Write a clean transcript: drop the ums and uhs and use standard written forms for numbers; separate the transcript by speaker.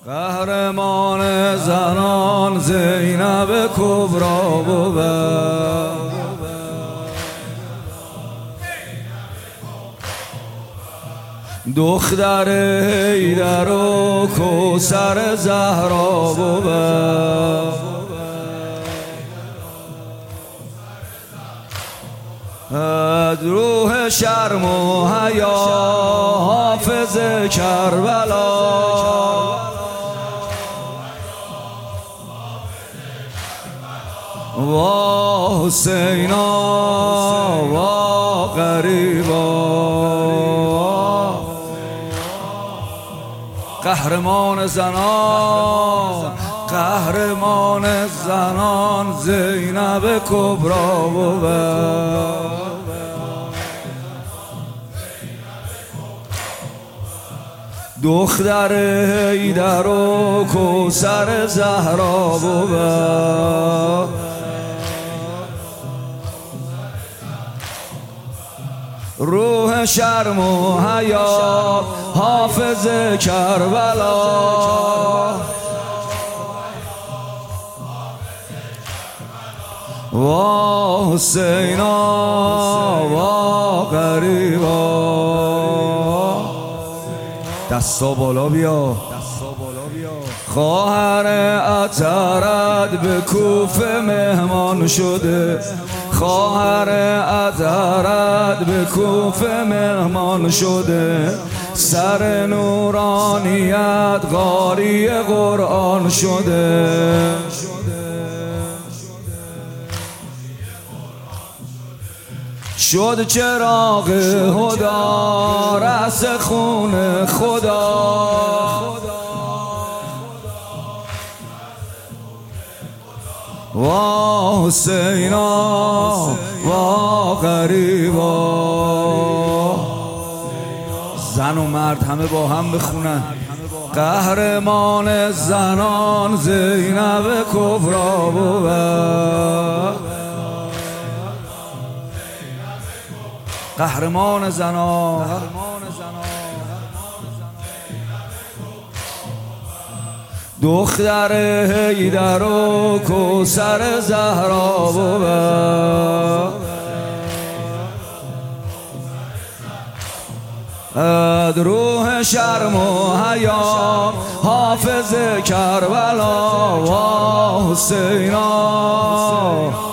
Speaker 1: قهرمان زنان زینب کبرا بود، دختر حیدر و کوثر زهرا بود، روح شرم و حیا حافظ کربلا، وا حسینا وا غریبا. قهرمان زنان، قهرمان زنان زینب کبرا بود، دختر حیدر و کوثر زهرا بود، روح شرم و حیا حافظ کربلا، وا حسینا وا غریبا. دستا بالا بیا، خواهر عطرت به کوفه مهمان شده، خواهر عطرت به کوفه مهمان شده، سر نورانیت قاری قرآن شده، شد چراغ هدا رس خون خدا، وا حسینا وا غریبا. زن و مرد همه با هم بخونن. قهرمان زنان زینب کبرا بود، قهرمان زنان، دختر حیدر و کوثر زهرا بود، روح شرم و حیا حافظ کربلا، وا حسینا